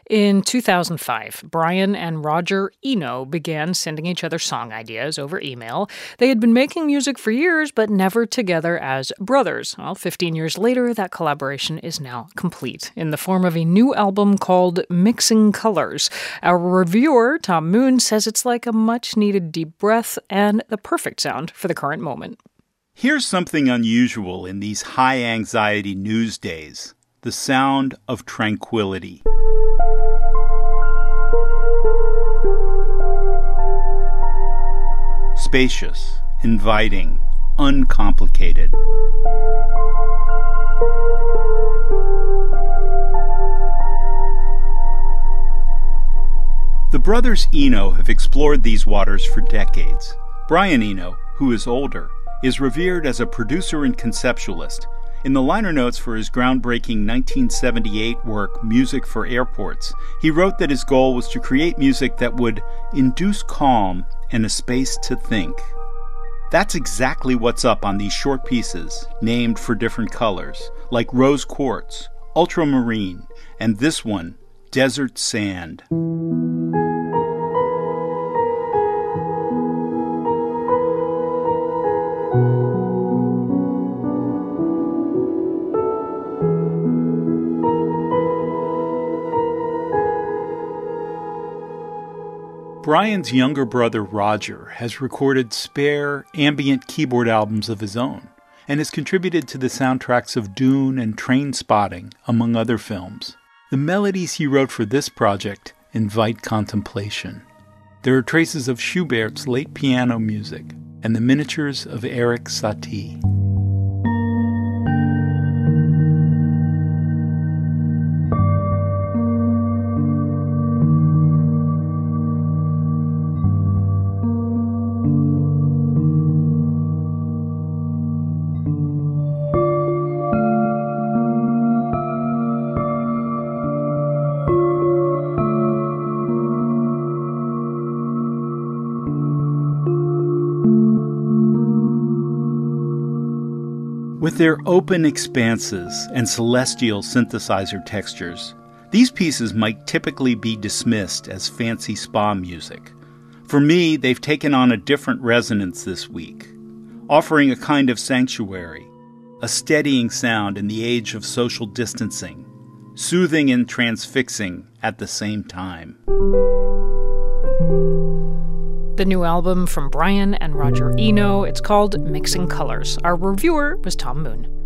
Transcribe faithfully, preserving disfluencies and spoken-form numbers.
In two thousand five, Brian and Roger Eno began sending each other song ideas over email. They had been making music for years, but never together as brothers. Well, fifteen years later, that collaboration is now complete in the form of a new album called Mixing Colors. Our reviewer, Tom Moon, says it's like a much-needed deep breath and the perfect sound for the current moment. Here's something unusual in these high-anxiety news days: the sound of tranquility. Spacious, inviting, uncomplicated. The brothers Eno have explored these waters for decades. Brian Eno, who is older, is revered as a producer and conceptualist. In the liner notes for his groundbreaking nineteen seventy-eight work, Music for Airports, he wrote that his goal was to create music that would induce calm and a space to think. That's exactly what's up on these short pieces, named for different colors, like Rose Quartz, Ultramarine, and this one, Desert Sand. Brian's younger brother Roger has recorded spare, ambient keyboard albums of his own and has contributed to the soundtracks of Dune and Trainspotting, among other films. The melodies he wrote for this project invite contemplation. There are traces of Schubert's late piano music and the miniatures of Erik Satie. With their open expanses and celestial synthesizer textures, these pieces might typically be dismissed as fancy spa music. For me, they've taken on a different resonance this week, offering a kind of sanctuary, a steadying sound in the age of social distancing, soothing and transfixing at the same time. The new album from Brian and Roger Eno, it's called Mixing Colors. Our reviewer was Tom Moon.